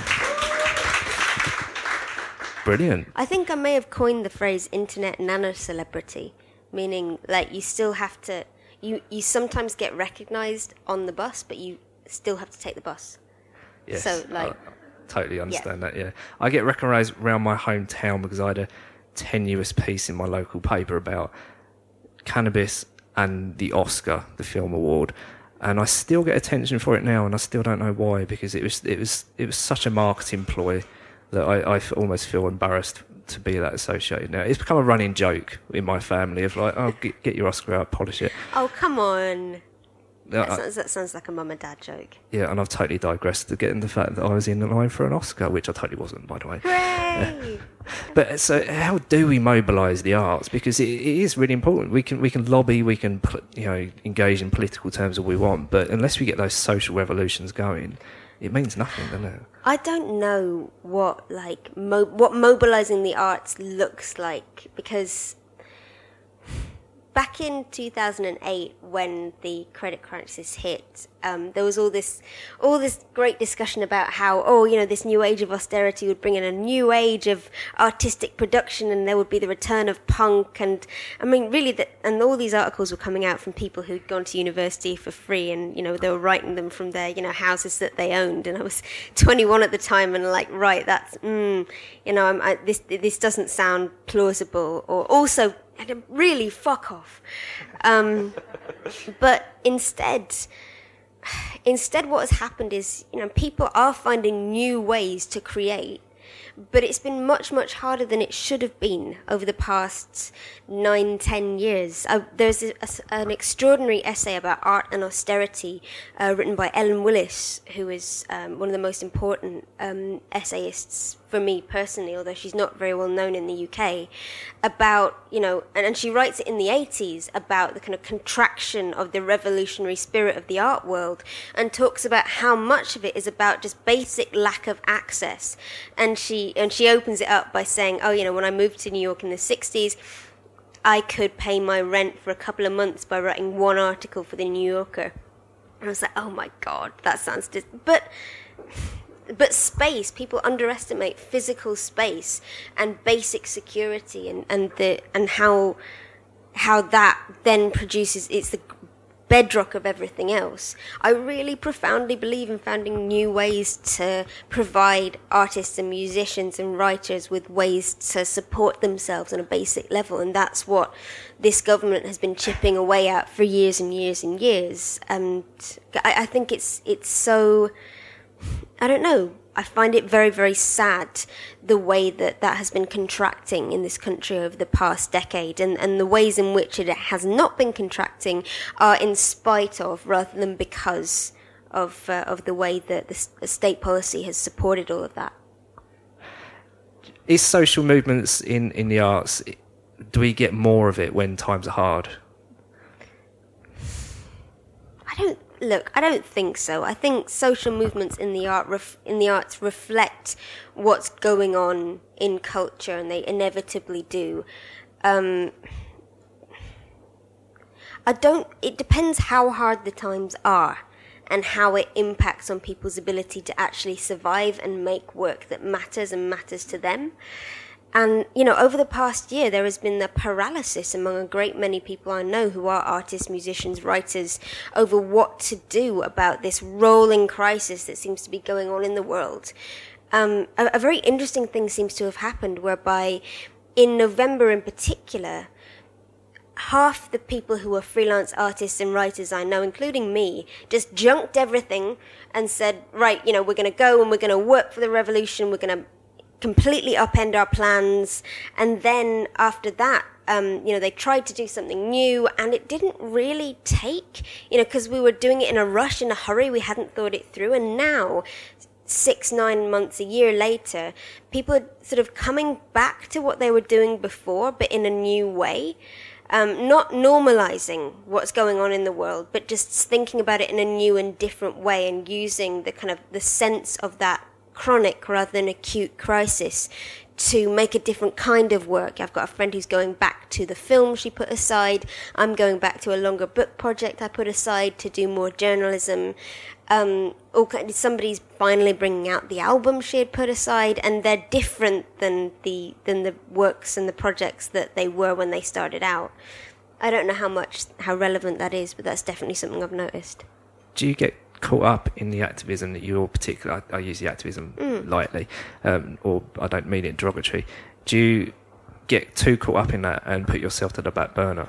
Brilliant. I think I may have coined the phrase internet nano celebrity, meaning like you still have to, you, you sometimes get recognised on the bus, but you still have to take the bus. Yes, So, like, I totally understand that, yeah. I get recognised around my hometown because I had a tenuous piece in my local paper about cannabis and the Oscar, the film award. And I still get attention for it now, and I still don't know why, because it was it was it was such a marketing ploy that I, I f- almost feel embarrassed to be that associated now. It's become a running joke in my family of like, oh, get, get your Oscar out, polish it. Oh, come on. Yeah, That I- sounds, that sounds like a mum and dad joke. yeah, and I've totally digressed to getting the fact that I was in the line for an Oscar, which I totally wasn't, by the way. Hooray! But so, how do we mobilise the arts? Because it, it is really important. We can we can lobby, we can pl- you know engage in political terms all we want, but unless we get those social revolutions going, it means nothing, doesn't it? I don't know what like mo- what mobilizing the arts looks like, because back in two thousand eight, when the credit crisis hit, um, there was all this all this great discussion about how, oh, you know, this new age of austerity would bring in a new age of artistic production, and there would be the return of punk. And I mean, really, that, and all these articles were coming out from people who'd gone to university for free, and you know, they were writing them from their, you know, houses that they owned. And I was twenty-one at the time, and like, right, that's, mm, you know, I'm, I, this this doesn't sound plausible, or also. And really, fuck off. Um, but instead, instead, what has happened is, you know, people are finding new ways to create, but it's been much, much harder than it should have been over the past nine, ten years. Uh, there's a, a, an extraordinary essay about art and austerity uh, written by Ellen Willis, who is um, one of the most important um, essayists for me personally, although she's not very well known in the U K, about, you know, and, and she writes it in the eighties about the kind of contraction of the revolutionary spirit of the art world, and talks about how much of it is about just basic lack of access. And she and she opens it up by saying, oh, you know, when I moved to New York in the sixties, I could pay my rent for a couple of months by writing one article for the New Yorker. And I was like, oh my God, that sounds dis-. But But space, people underestimate physical space and basic security, and, and the and how how that then produces, it's the bedrock of everything else. I really profoundly believe in finding new ways to provide artists and musicians and writers with ways to support themselves on a basic level, and that's what this government has been chipping away at for years and years and years. And I, I think it's it's so... I don't know. I find it very, very sad the way that that has been contracting in this country over the past decade, and, and the ways in which it has not been contracting are in spite of rather than because of uh, of the way that the, the state policy has supported all of that. Is social movements in, in the arts, do we get more of it when times are hard? I don't... Look, I don't think so. I think social movements in the art ref- in the arts reflect what's going on in culture, and they inevitably do. Um, I don't. It depends how hard the times are, and how it impacts on people's ability to actually survive and make work that matters and matters to them. And, you know, over the past year, there has been the paralysis among a great many people I know who are artists, musicians, writers, over what to do about this rolling crisis that seems to be going on in the world. Um, a, a very interesting thing seems to have happened, whereby in November in particular, half the people who are freelance artists and writers I know, including me, just junked everything and said, right, you know, we're going to go and we're going to work for the revolution, we're going to completely upend our plans. And then after that, um, you know, they tried to do something new, and it didn't really take, you know, because we were doing it in a rush, in a hurry, we hadn't thought it through. And now, six, nine months, a year later, people are sort of coming back to what they were doing before, but in a new way. Um, not normalizing what's going on in the world, but just thinking about it in a new and different way, and using the kind of the sense of that chronic rather than acute crisis to make a different kind of work. I've got a friend who's going back to the film she put aside. I'm going back to a longer book project I put aside to do more journalism. Um, somebody's finally bringing out the album she had put aside, and they're different than the than the works and the projects that they were when they started out. I don't know how much how relevant that is, but that's definitely something I've noticed. Do you get caught up in the activism that you're particular? I, I use the activism mm. lightly, um, or I don't mean it derogatory. Do you get too caught up in that and put yourself to the back burner?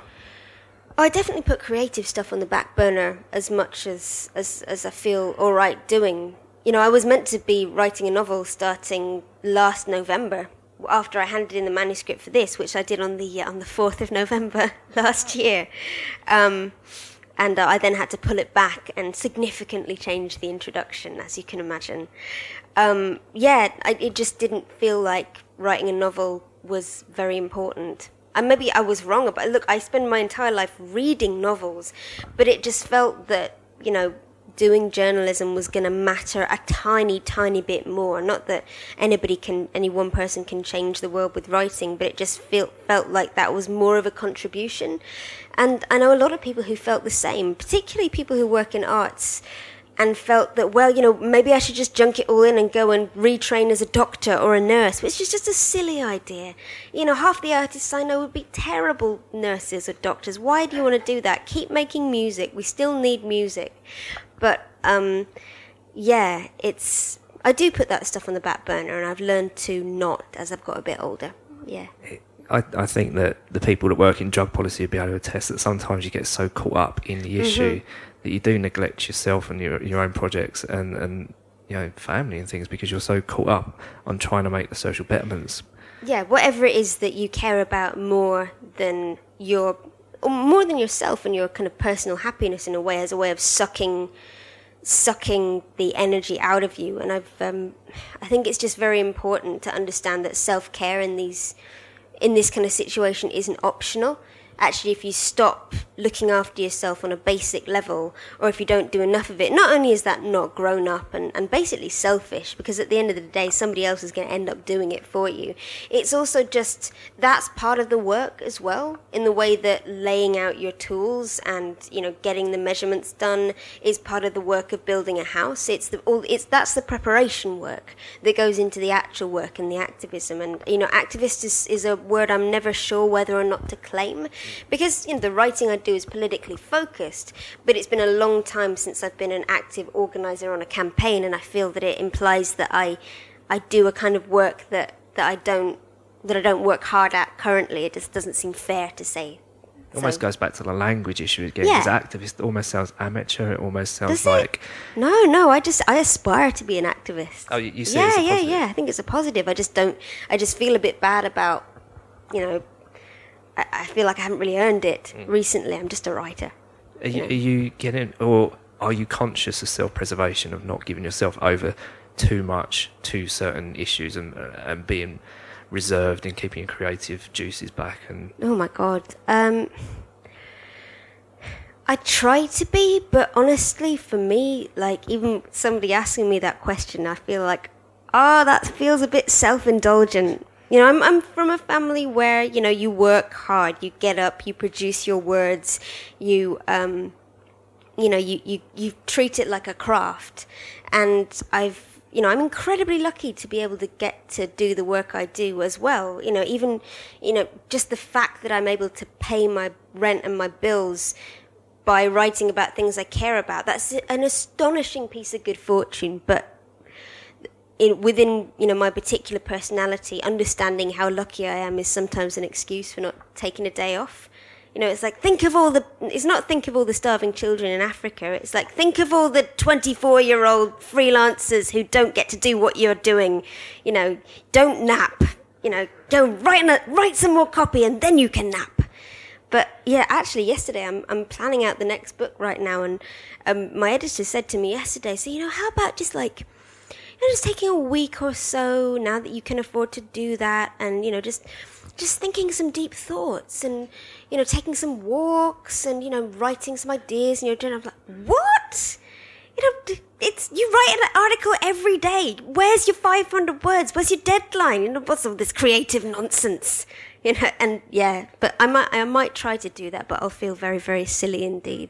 I definitely put creative stuff on the back burner as much as, as, as I feel all right doing. You know, I was meant to be writing a novel starting last November, after I handed in the manuscript for this, which I did on the uh, on the fourth of November last year. Um, and uh, I then had to pull it back and significantly change the introduction, as you can imagine. Um, yeah, I, it just didn't feel like writing a novel was very important. And maybe I was wrong about it. Look, I spend my entire life reading novels, but it just felt that, you know, doing journalism was going to matter a tiny, tiny bit more. Not that anybody can, any one person can change the world with writing, but it just felt felt like that was more of a contribution. And I know a lot of people who felt the same, particularly people who work in arts, and felt that, well, you know, maybe I should just junk it all in and go and retrain as a doctor or a nurse, which is just a silly idea. You know, half the artists I know would be terrible nurses or doctors. Why do you want to do that? Keep making music. We still need music. But, um, yeah, it's... I do put that stuff on the back burner, and I've learned to not as I've got a bit older. Yeah. I, I think that the people that work in drug policy will be able to attest that sometimes you get so caught up in the issue mm-hmm. that you do neglect yourself and your your own projects, and, and you know, family and things because you're so caught up on trying to make the social betterments. Yeah, whatever it is that you care about more than your, or more than yourself and your kind of personal happiness in a way, as a way of sucking, sucking the energy out of you. And I've, um, I think it's just very important to understand that self-care in these, in this kind of situation isn't optional. Actually, if you stop looking after yourself on a basic level, or if you don't do enough of it, not only is that not grown up and, and basically selfish, because at the end of the day, somebody else is going to end up doing it for you. It's also just, that's part of the work as well, in the way that laying out your tools and, you know, getting the measurements done is part of the work of building a house. It's the, all, it's, that's the preparation work that goes into the actual work and the activism. And, you know, activist is, is a word I'm never sure whether or not to claim. Because, you know, the writing I do is politically focused, but it's been a long time since I've been an active organizer on a campaign, and I feel that it implies that I, I do a kind of work that, that I don't, that I don't work hard at currently. It just doesn't seem fair to say. It almost so. goes back to the language issue again. Yeah. Because activist almost sounds amateur. It almost sounds Does like it? no, no. I just I aspire to be an activist. Oh, you, you see, yeah, it's a yeah, positive. yeah. I think it's a positive. I just don't. I just feel a bit bad about, you know. I, I feel like I haven't really earned it mm. recently. I'm just a writer. Are you, are you getting, or are you conscious of self-preservation, of not giving yourself over too much to certain issues and uh, and being reserved and keeping your creative juices back? And oh my god, um, I try to be, but honestly, for me, like even somebody asking me that question, I feel like, oh, that feels a bit self-indulgent. You know, I'm I'm from a family where, you know, you work hard, you get up, you produce your words, you um, you know, you, you, you treat it like a craft. And I've, you know, I'm incredibly lucky to be able to get to do the work I do as well. You know, even, you know, just the fact that I'm able to pay my rent and my bills by writing about things I care about, that's an astonishing piece of good fortune. But In, within, you know, my particular personality, understanding how lucky I am is sometimes an excuse for not taking a day off. You know, it's like, think of all the, it's not think of all the starving children in Africa. It's like, think of all the twenty-four-year-old freelancers who don't get to do what you're doing. You know, don't nap. You know, go write, a, write some more copy and then you can nap. But yeah, actually yesterday I'm I'm planning out the next book right now, and um, my editor said to me yesterday, so, you know, how about just like, you know, just taking a week or so now that you can afford to do that, and, you know, just just thinking some deep thoughts, and, you know, taking some walks, and, you know, writing some ideas in your journal. I'm like, what? You know, it's, you write an article every day. Where's your five hundred words? Where's your deadline? You know, what's all this creative nonsense? You know, and yeah, but I might I might try to do that, but I'll feel very, very silly indeed.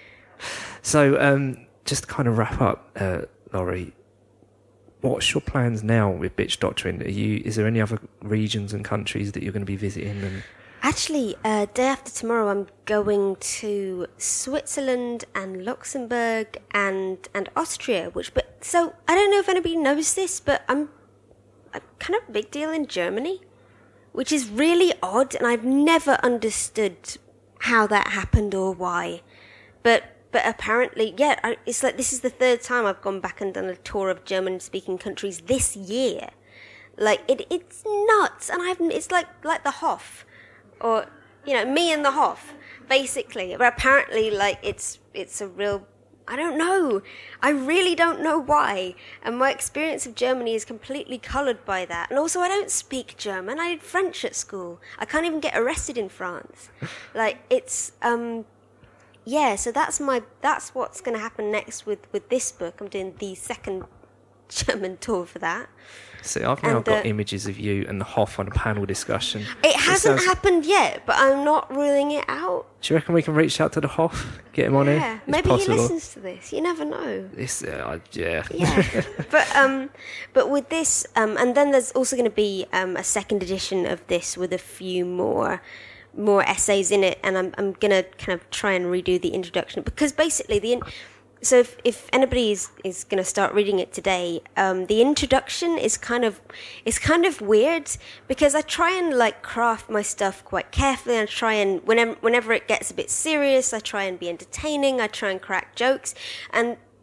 So, um, just to kind of wrap up, uh, Laurie, what's your plans now with Bitch Doctrine? Are you? Is there any other regions and countries that you're going to be visiting? And actually, uh, day after tomorrow, I'm going to Switzerland and Luxembourg and and Austria. Which, but so I don't know if anybody knows this, but I'm I'm kind of a big deal in Germany, which is really odd, and I've never understood how that happened or why. But. But apparently, yeah, it's like this is the third time I've gone back and done a tour of German-speaking countries this year. Like, it, it's nuts. And I've, it's like, like the Hof. Or, you know, me and the Hof, basically. But apparently, like, it's, it's a real, I don't know. I really don't know why. And my experience of Germany is completely coloured by that. And also, I don't speak German. I did French at school. I can't even get arrested in France. Like, it's, um... yeah, so that's my that's what's going to happen next with, with this book. I'm doing the second German tour for that. See, I've now and, got uh, images of you and the Hof on a panel discussion. It hasn't sounds... happened yet, but I'm not ruling it out. Do you reckon we can reach out to the Hof, get him on here? Yeah, it's maybe possible. he listens to this. You never know. This, uh, yeah. Yeah, but um, but with this, um, and then there's also going to be um a second edition of this with a few more. more essays in it, and I'm I'm gonna kind of try and redo the introduction, because basically the in- so if, if anybody is, is gonna start reading it today, um, the introduction is kind of is kind of weird, because I try and like craft my stuff quite carefully, and I try and whenever whenever it gets a bit serious, I try and be entertaining, I try and crack jokes, and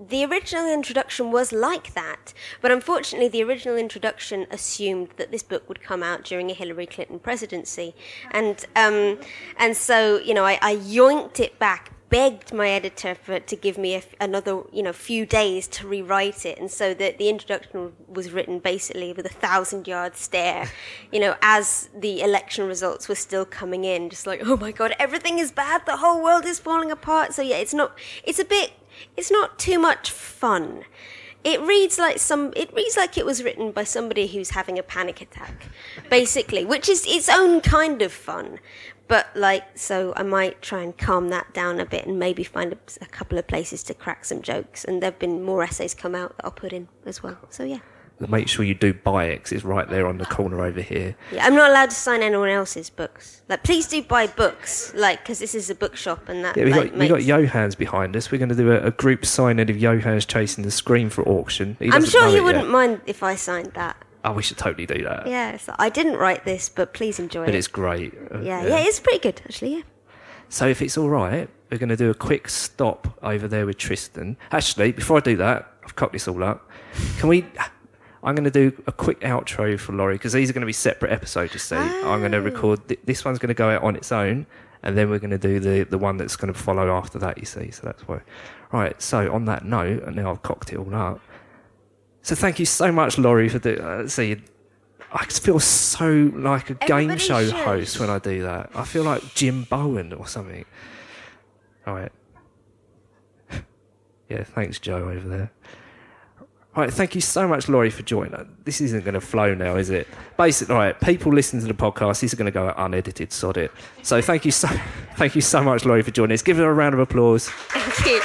the original introduction was like that, but unfortunately the original introduction assumed that this book would come out during a Hillary Clinton presidency. And um, and so, you know, I, I yoinked it back, begged my editor for to give me a, another, you know, few days to rewrite it. And so the, the introduction was written basically with a thousand-yard stare, you know, as the election results were still coming in, just like, oh my God, everything is bad, the whole world is falling apart. So yeah, it's not, it's a bit, it's not too much fun. It reads like some. It reads like it was written by somebody who's having a panic attack, basically, which is its own kind of fun. But like, so I might try and calm that down a bit and maybe find a, a couple of places to crack some jokes. And there've been more essays come out that I'll put in as well. So yeah. Make sure you do buy it, 'cause it's right there on the corner over here. Yeah, I'm not allowed to sign anyone else's books. Like, please do buy books, like, because this is a bookshop and that. Yeah, we like, got makes... we got Johans behind us. We're going to do a, a group signing of Johans chasing the screen for auction. He I'm doesn't sure know he it wouldn't yet. mind if I signed that. Oh, we should totally do that. Yeah, so I didn't write this, but please enjoy But it. it's great. Uh, Yeah, yeah, it's pretty good actually. Yeah. So if it's all right, we're going to do a quick stop over there with Tristan. Actually, before I do that, I've cocked this all up. Can we... I'm going to do a quick outro for Laurie, because these are going to be separate episodes, you see. Oh. I'm going to record... Th- this one's going to go out on its own, and then we're going to do the, the one that's going to follow after that, you see. So that's why... Right, so on that note, and now I've cocked it all up. So thank you so much, Laurie, for the... Uh, see, I feel so like a game Everybody show should. host when I do that. I feel like Jim Bowen or something. All right. Yeah, thanks, Joe, over there. All right, thank you so much, Laurie, for joining us. This isn't going to flow now, is it? Basically, all right, people listen to the podcast. This is going to go out unedited, sod it. So thank you so, thank you so much, Laurie, for joining us. Give her a round of applause. Thank you.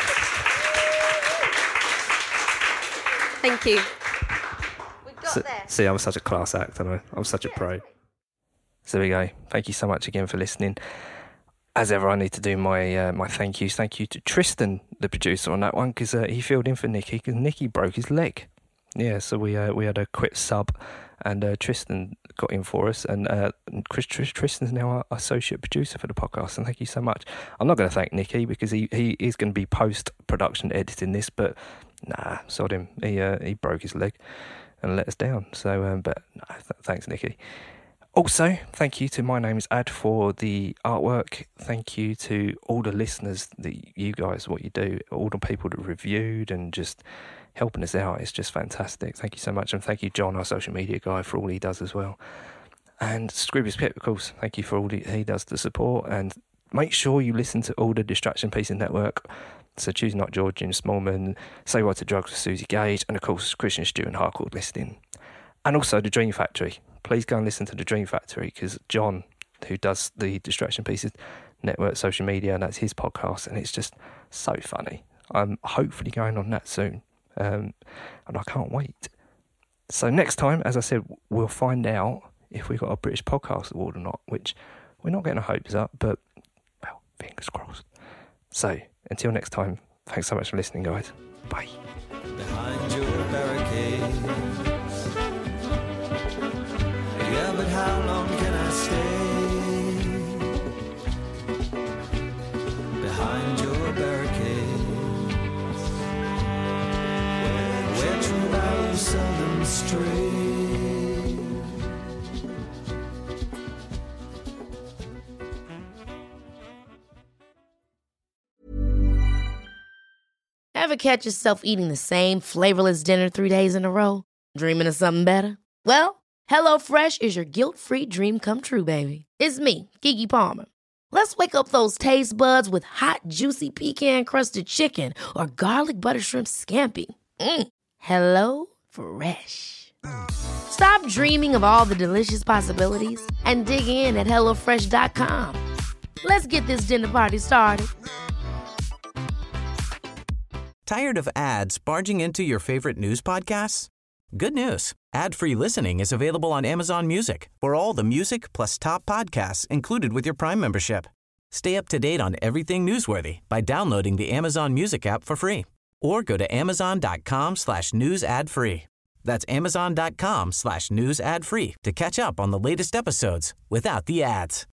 Thank you. We got So, there. see, I'm such a class act, and I? I'm such a pro. So there we go. Thank you so much again for listening. As ever, I need to do my uh, my thank yous. Thank you to Tristan, the producer, on that one, because uh, he filled in for Nicky, because Nicky broke his leg. Yeah, so we uh, we had a quick sub, and uh, Tristan got in for us, and uh, Chris, Tris, Tristan's now our associate producer for the podcast, and thank you so much. I'm not going to thank Nicky, because he, he is going to be post-production editing this, but nah, sod him. He, uh, he broke his leg and let us down. So, um, but no, th- thanks, Nicky. Also, thank you to My Name is Ad for the artwork. Thank you to all the listeners, that you guys, what you do, all the people that reviewed and just helping us out. It's just fantastic. Thank you so much. And thank you, John, our social media guy, for all he does as well. And Scroobius Pip, of course, thank you for all he, he does to support. And make sure you listen to all the Distraction Pieces Network. So Choose Not George, Jim Smallman, Say What to Drugs with Susie Gage, and of course, Christian Stew and Harcourt Listing. And also the Dream Factory. Please go and listen to the Dream Factory, because John, who does the Distraction Pieces Network social media, and that's his podcast, and it's just so funny. I'm hopefully going on that soon, um, and I can't wait. So next time, as I said, we'll find out if we got a British Podcast Award or not, which we're not getting our hopes up, but, well, fingers crossed. So until next time, thanks so much for listening, guys. Bye. Behind your barricades. Yeah, but how long can I stay behind your barricades, where true values seldom stray? Ever catch yourself eating the same flavorless dinner three days in a row? Dreaming of something better? Well, HelloFresh is your guilt-free dream come true, baby. It's me, Keke Palmer. Let's wake up those taste buds with hot, juicy pecan-crusted chicken or garlic butter shrimp scampi. Mm. Hello Fresh. Stop dreaming of all the delicious possibilities and dig in at hello fresh dot com. Let's get this dinner party started. Tired of ads barging into your favorite news podcasts? Good news. Ad-free listening is available on Amazon Music for all the music plus top podcasts included with your Prime membership. Stay up to date on everything newsworthy by downloading the Amazon Music app for free or go to amazon.com slash news ad free. That's amazon.com slash news ad free to catch up on the latest episodes without the ads.